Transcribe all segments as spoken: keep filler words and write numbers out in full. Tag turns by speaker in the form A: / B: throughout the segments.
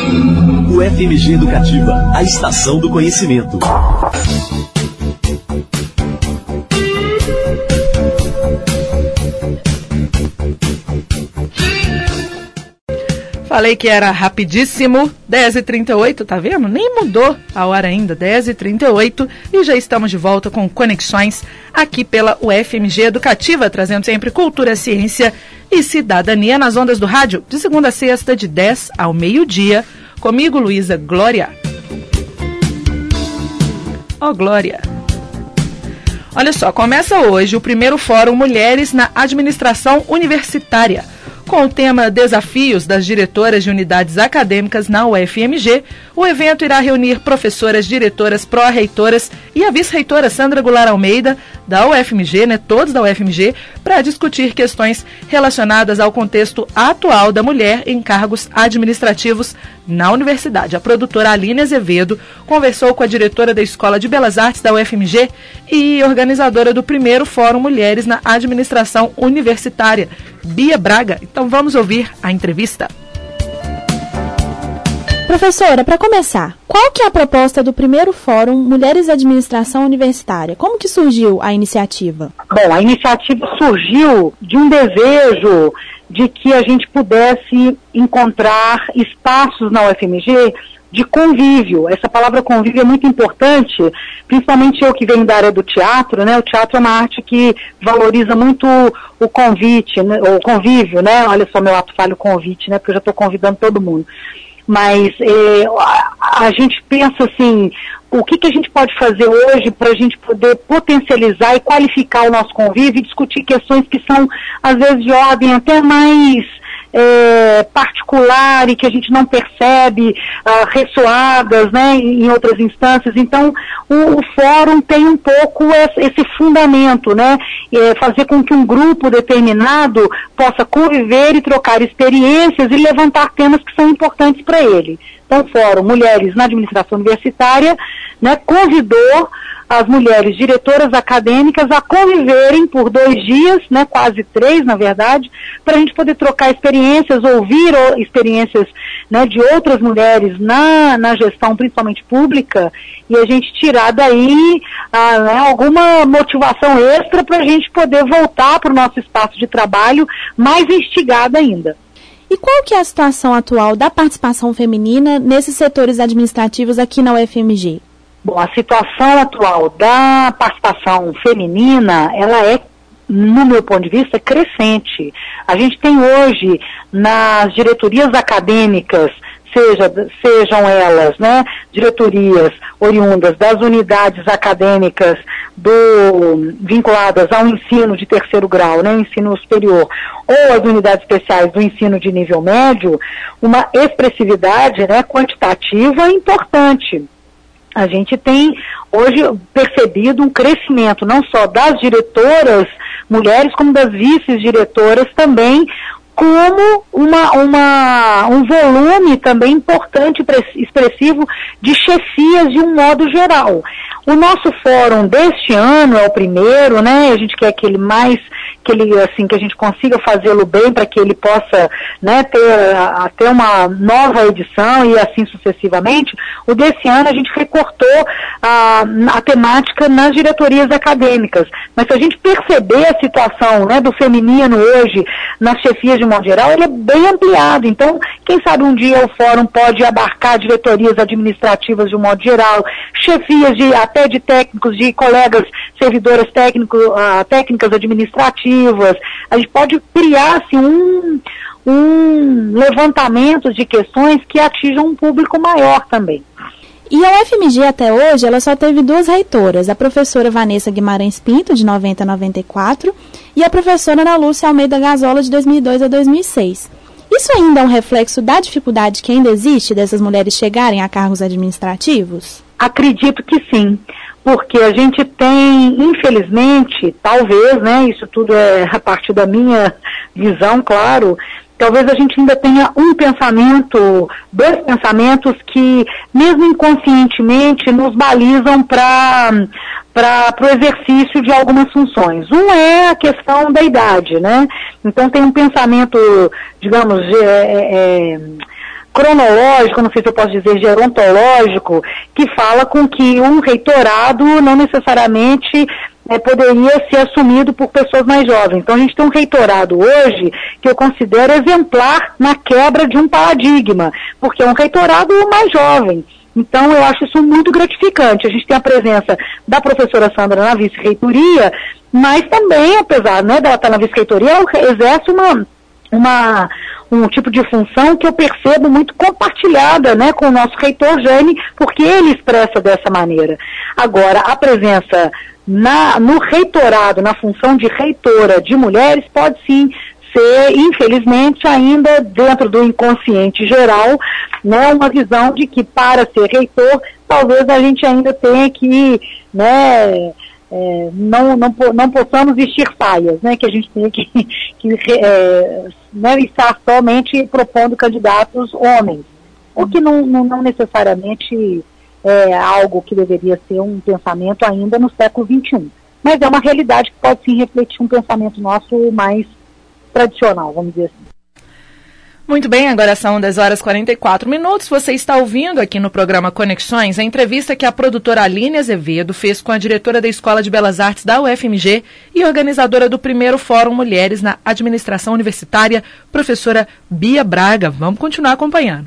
A: U F M G Educativa, a estação do conhecimento.
B: Falei que era rapidíssimo, dez e trinta e oito, tá vendo? Nem mudou a hora ainda, dez e trinta e oito, e já estamos de volta com Conexões aqui pela U F M G Educativa, trazendo sempre cultura, ciência e cidadania nas ondas do rádio, de segunda a sexta, de dez ao meio-dia, comigo, Luísa Glória. Ó, oh, Glória! Olha só, começa hoje o primeiro Fórum Mulheres na Administração Universitária. Com o tema Desafios das Diretoras de Unidades Acadêmicas na U F M G, o evento irá reunir professoras, diretoras, pró-reitoras e a vice-reitora Sandra Goulart Almeida, da U F M G, né, todos da U F M G, para discutir questões relacionadas ao contexto atual da mulher em cargos administrativos na universidade. A produtora Aline Azevedo conversou com a diretora da Escola de Belas Artes da U F M G e organizadora do primeiro Fórum Mulheres na Administração Universitária, Bia Braga. Então vamos ouvir a entrevista.
C: Professora, para começar, qual que é a proposta do primeiro Fórum Mulheres e Administração Universitária? Como que surgiu a iniciativa?
D: Bom, a iniciativa surgiu de um desejo de que a gente pudesse encontrar espaços na U F M G de convívio. Essa palavra convívio é muito importante, principalmente eu que venho da área do teatro, né? O teatro é uma arte que valoriza muito o convite, né? O convívio, né? Olha só meu ato falho, convite, né? Porque eu já estou convidando todo mundo. Mas é, a, a gente pensa assim, o que, que a gente pode fazer hoje para a gente poder potencializar e qualificar o nosso convívio e discutir questões que são, às vezes, de ordem até mais é, particular e que a gente não percebe, ah, ressoadas, né, em outras instâncias. Então, o, o fórum tem um pouco esse, esse fundamento, né, é, fazer com que um grupo determinado possa conviver e trocar experiências e levantar temas que são importantes para ele. Então, o Fórum Mulheres na Administração Universitária, né, convidou as mulheres diretoras acadêmicas a conviverem por dois dias, né, quase três, na verdade, para a gente poder trocar experiências, ouvir experiências, né, de outras mulheres na, na gestão, principalmente pública, e a gente tirar daí ah, né, alguma motivação extra para a gente poder voltar para o nosso espaço de trabalho mais instigada ainda.
C: E qual que é a situação atual da participação feminina nesses setores administrativos aqui na U F M G?
D: Bom, a situação atual da participação feminina, ela é, no meu ponto de vista, crescente. A gente tem hoje, nas diretorias acadêmicas, seja, sejam elas, né, diretorias oriundas das unidades acadêmicas do, vinculadas ao ensino de terceiro grau, né, ensino superior, ou as unidades especiais do ensino de nível médio, uma expressividade, né, quantitativa importante. A gente tem hoje percebido um crescimento não só das diretoras mulheres, como das vice-diretoras também, como uma, uma, um volume também importante, expressivo, de chefias de um modo geral. O nosso fórum deste ano é o primeiro, né? A gente quer que ele mais, que ele, assim, que a gente consiga fazê-lo bem para que ele possa, né, ter até uma nova edição e assim sucessivamente. O desse ano a gente recortou a, a temática nas diretorias acadêmicas. Mas se a gente perceber a situação, né, do feminino hoje nas chefias de modo geral, ele é bem ampliado. Então, quem sabe um dia o fórum pode abarcar diretorias administrativas de um modo geral, chefias de até de técnicos, de colegas servidoras técnico, uh, técnicas administrativas. A gente pode criar assim, um, um levantamento de questões que atinjam um público maior também.
C: E a U F M G até hoje, ela só teve duas reitoras, a professora Vanessa Guimarães Pinto, de noventa a noventa e quatro, e a professora Ana Lúcia Almeida Gazola, de dois mil e dois a dois mil e seis. Isso ainda é um reflexo da dificuldade que ainda existe dessas mulheres chegarem a cargos administrativos?
D: Acredito que sim, porque a gente tem, infelizmente, talvez, né, isso tudo é a partir da minha visão, claro, talvez a gente ainda tenha um pensamento, dois pensamentos que, mesmo inconscientemente, nos balizam para para o exercício de algumas funções. Um é a questão da idade, né? Então tem um pensamento, digamos, é, é, cronológico, não sei se eu posso dizer gerontológico, que fala com que um reitorado não necessariamente é, poderia ser assumido por pessoas mais jovens. Então a gente tem um reitorado hoje que eu considero exemplar na quebra de um paradigma, porque é um reitorado mais jovem. Então eu acho isso muito gratificante. A gente tem a presença da professora Sandra na vice-reitoria, mas também, apesar, né, dela estar na vice-reitoria, ela exerce uma, uma, um tipo de função que eu percebo muito compartilhada, né, com o nosso reitor Jane, porque ele expressa dessa maneira. Agora, a presença na, no reitorado, na função de reitora de mulheres, pode sim ser, infelizmente, ainda dentro do inconsciente geral, né, uma visão de que para ser reitor, talvez a gente ainda tenha que, né, é, não, não, não possamos vestir saias, né, que a gente tenha que, que é, né, estar somente propondo candidatos homens, o que não, não, não necessariamente é algo que deveria ser um pensamento ainda no século vinte e um, mas é uma realidade que pode sim refletir um pensamento nosso mais tradicional, vamos dizer assim.
B: Muito bem, agora são dez horas e quarenta e quatro minutos. Você está ouvindo aqui no programa Conexões a entrevista que a produtora Aline Azevedo fez com a diretora da Escola de Belas Artes da U F M G e organizadora do primeiro Fórum Mulheres na Administração Universitária, professora Bia Braga. Vamos continuar acompanhando.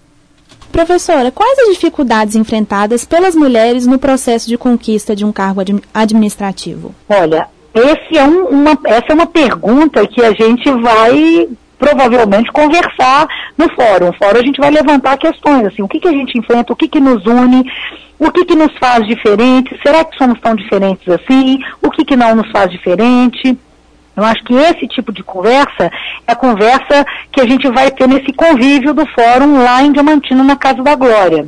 C: Professora, quais as dificuldades enfrentadas pelas mulheres no processo de conquista de um cargo ad- administrativo?
D: Olha, esse é um, uma, essa é uma pergunta que a gente vai provavelmente conversar no fórum. No fórum a gente vai levantar questões, assim, o que, que a gente enfrenta, o que, que nos une, o que, que nos faz diferentes, será que somos tão diferentes assim, o que, que não nos faz diferente. Eu acho que esse tipo de conversa é a conversa que a gente vai ter nesse convívio do fórum lá em Diamantina, na Casa da Glória.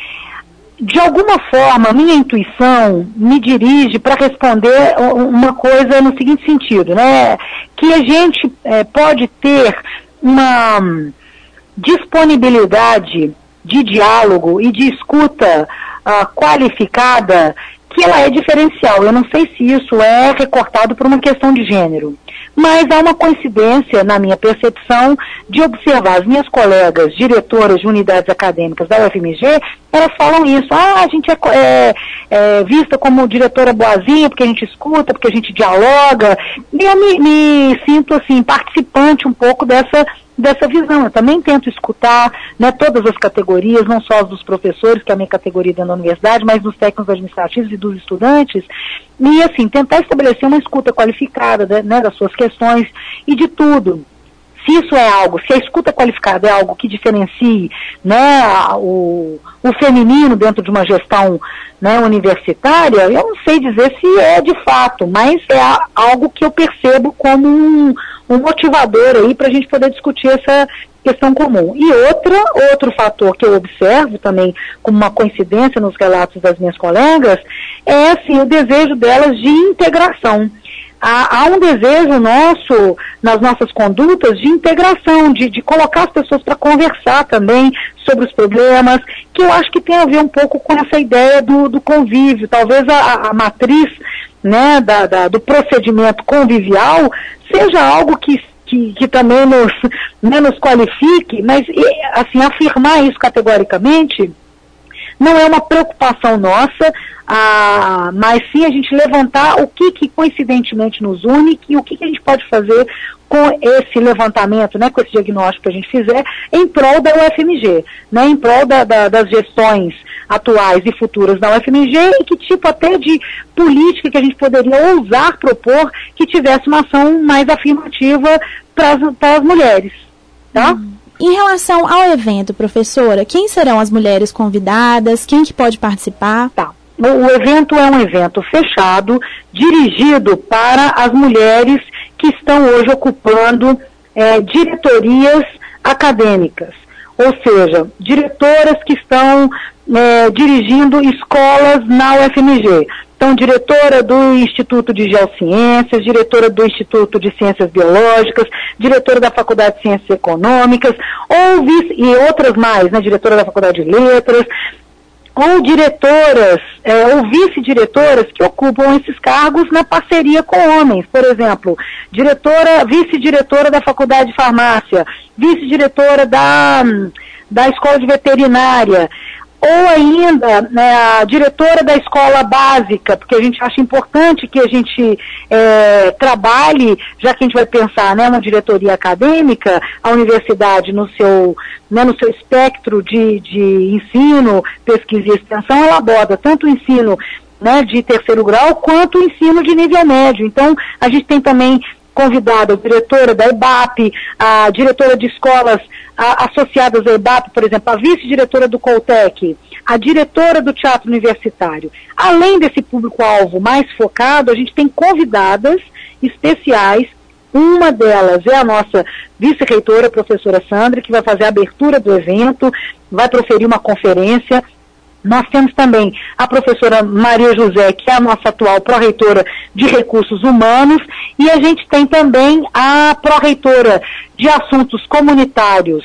D: De alguma forma, minha intuição me dirige para responder uma coisa no seguinte sentido, né? Que a gente é, pode ter uma disponibilidade de diálogo e de escuta uh, qualificada que ela é diferencial. Eu não sei se isso é recortado por uma questão de gênero, mas há uma coincidência, na minha percepção, de observar as minhas colegas diretoras de unidades acadêmicas da U F M G, elas falam isso, ah, a gente é, é, é vista como diretora boazinha, porque a gente escuta, porque a gente dialoga, e eu me, me sinto, assim, participante um pouco dessa dessa visão. Eu também tento escutar, né, todas as categorias, não só as dos professores, que é a minha categoria dentro da universidade, mas dos técnicos administrativos e dos estudantes, e assim, tentar estabelecer uma escuta qualificada, né, das suas questões e de tudo. Se isso é algo, se a escuta qualificada é algo que diferencie, né, o, o feminino dentro de uma gestão, né, universitária, eu não sei dizer se é de fato, mas é algo que eu percebo como um, um motivador aí para a gente poder discutir essa questão comum. E outra, outro fator que eu observo também como uma coincidência nos relatos das minhas colegas é assim, o desejo delas de integração. Há, há um desejo nosso, nas nossas condutas, de integração, de, de colocar as pessoas para conversar também sobre os problemas, que eu acho que tem a ver um pouco com essa ideia do, do convívio. Talvez a, a matriz, né, da, da, do procedimento convivial seja algo que, que, que também nos, né, nos qualifique, mas assim, afirmar isso categoricamente não é uma preocupação nossa, ah, mas sim a gente levantar o que, que coincidentemente nos une e o que, que a gente pode fazer com esse levantamento, né, com esse diagnóstico que a gente fizer, em prol da U F M G, né, em prol da, da, das gestões atuais e futuras da U F M G e que tipo até de política que a gente poderia ousar propor que tivesse uma ação mais afirmativa para as mulheres, tá?
C: Hum. Em relação ao evento, professora, quem serão as mulheres convidadas? Quem que pode participar?
D: Tá. O evento é um evento fechado, dirigido para as mulheres que estão hoje ocupando é, diretorias acadêmicas, ou seja, diretoras que estão é, dirigindo escolas na U F M G. Então, diretora do Instituto de Geociências, diretora do Instituto de Ciências Biológicas, diretora da Faculdade de Ciências Econômicas, ou vice, e outras mais, né, diretora da Faculdade de Letras, ou diretoras, é, ou vice-diretoras que ocupam esses cargos na parceria com homens. Por exemplo, diretora, vice-diretora da Faculdade de Farmácia, vice-diretora da, da Escola de Veterinária, ou ainda, né, a diretora da escola básica, porque a gente acha importante que a gente é, trabalhe, já que a gente vai pensar, né, uma diretoria acadêmica, a universidade no seu, né, no seu espectro de, de ensino, pesquisa e extensão, ela aborda tanto o ensino, né, de terceiro grau, quanto o ensino de nível médio. Então, a gente tem também convidada a diretora da E B A P, a diretora de escolas a, associadas à E B A P, por exemplo, a vice-diretora do Coltec, a diretora do Teatro Universitário. Além desse público-alvo mais focado, a gente tem convidadas especiais. Uma delas é a nossa vice-reitora, a professora Sandra, que vai fazer a abertura do evento, vai proferir uma conferência. Nós temos também a professora Maria José, que é a nossa atual pró-reitora de Recursos Humanos, e a gente tem também a pró-reitora de Assuntos Comunitários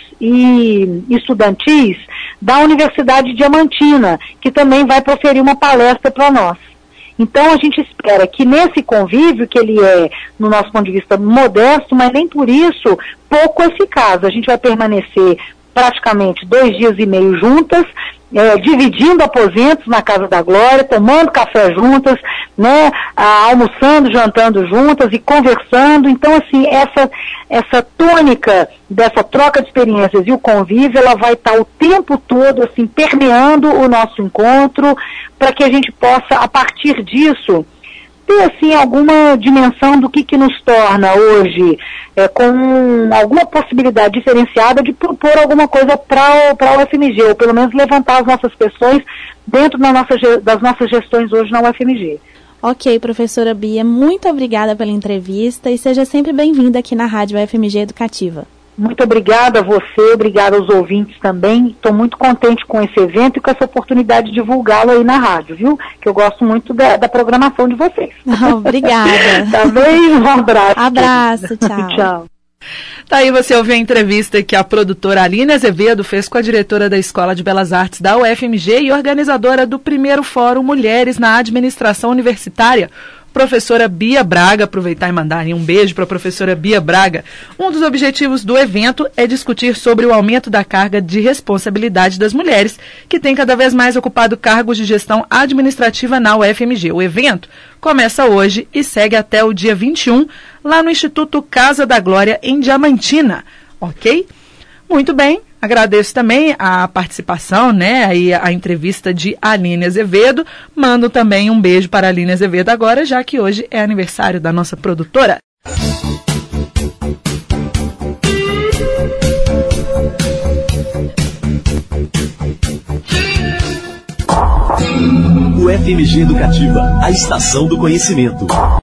D: e Estudantis da Universidade Diamantina, que também vai proferir uma palestra para nós. Então a gente espera que nesse convívio, que ele é, no nosso ponto de vista, modesto, mas nem por isso pouco eficaz, a gente vai permanecer praticamente dois dias e meio juntas, É, dividindo aposentos na Casa da Glória, tomando café juntas, né, ah, almoçando, jantando juntas e conversando. Então, assim, essa, essa tônica dessa troca de experiências e o convívio, ela vai estar o tempo todo, assim, permeando o nosso encontro, para que a gente possa, a partir disso, ter, assim, alguma dimensão do que, que nos torna hoje, é, com alguma possibilidade diferenciada de propor alguma coisa para a U F M G, ou pelo menos levantar as nossas questões dentro da nossa, das nossas gestões hoje na U F M G.
C: Ok, professora Bia, muito obrigada pela entrevista e seja sempre bem-vinda aqui na Rádio U F M G Educativa.
D: Muito obrigada a você, obrigada aos ouvintes também. Estou muito contente com esse evento e com essa oportunidade de divulgá-lo aí na rádio, viu? Que eu gosto muito da, da programação de vocês.
C: Obrigada.
D: Tá bem? Um abraço.
C: Abraço, tchau.
D: Tchau.
B: Tá aí, você ouviu a entrevista que a produtora Aline Azevedo fez com a diretora da Escola de Belas Artes da U F M G e organizadora do primeiro Fórum Mulheres na Administração Universitária, professora Bia Braga. Aproveitar e mandar aí um beijo para a professora Bia Braga. Um dos objetivos do evento é discutir sobre o aumento da carga de responsabilidade das mulheres, que têm cada vez mais ocupado cargos de gestão administrativa na U F M G. O evento começa hoje e segue até o dia vinte e um, lá no Instituto Casa da Glória, em Diamantina. Ok? Muito bem. Agradeço também a participação, né, aí a entrevista de Aline Azevedo. Mando também um beijo para a Aline Azevedo agora, já que hoje é aniversário da nossa produtora.
A: U F M G Educativa, a estação do conhecimento.